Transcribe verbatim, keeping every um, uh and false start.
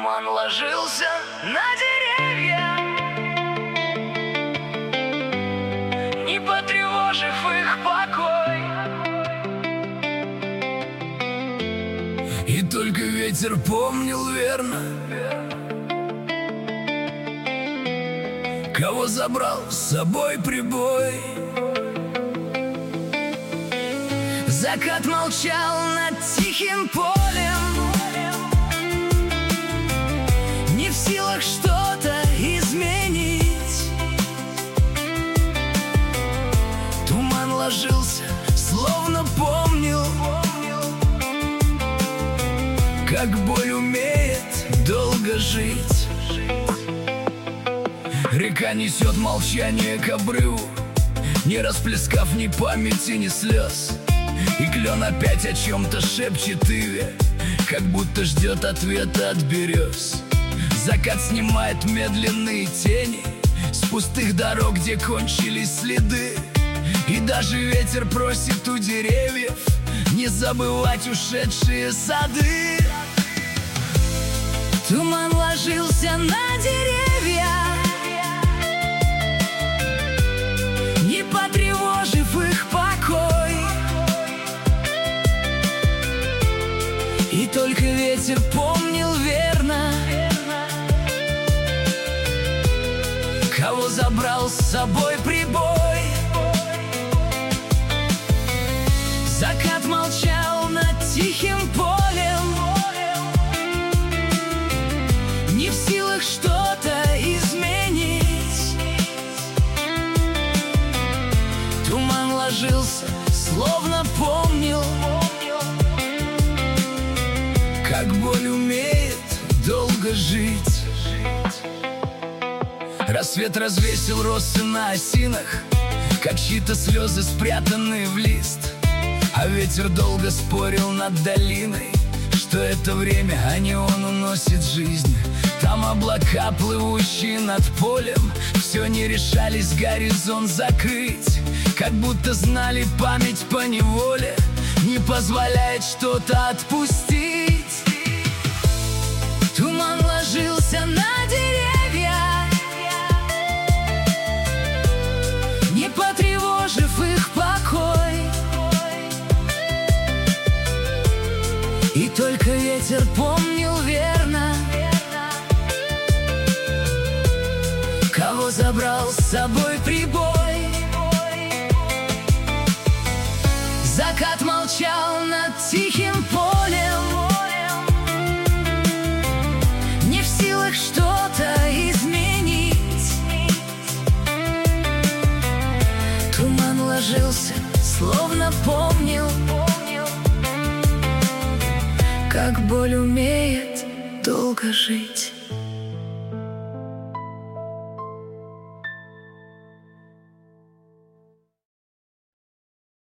Туман ложился на деревья, не потревожив их покой. И только ветер помнил верно, кого забрал с собой прибой. Закат молчал над тихим полем, не в силах что-то изменить. Туман ложился, словно помнил, как боль умеет долго жить. Река несет молчание к обрыву, не расплескав ни памяти, ни слез. И клен опять о чем-то шепчет Иве, как будто ждет ответа от берез. Закат снимает медленные тени с пустых дорог, где кончились следы. И даже ветер просит у деревьев не забывать ушедшие сады. Туман ложился на деревья, не потревожив их покой. И только ветер помнил верно, кого забрал с собой прибой. Закат молчал над тихим полем, не в силах что-то изменить. Туман ложился, словно помнил, как боль умеет долго жить. Рассвет развесил росы на осинах, как чьи-то слезы, спрятанные в лист. А ветер долго спорил над долиной, что это время, а не он уносит жизнь. Там облака, плывущие над полем, все не решались горизонт закрыть, как будто знали память по неволе не позволяет что-то отпустить. Туман ложился на деревья, не потревожив их покой. И только ветер помнил верно, кого забрал с собой прибой. Закат молчал над тихим полем, не в силах что-то изменить. Туман ложился, словно помнил, как боль умеет долго жить.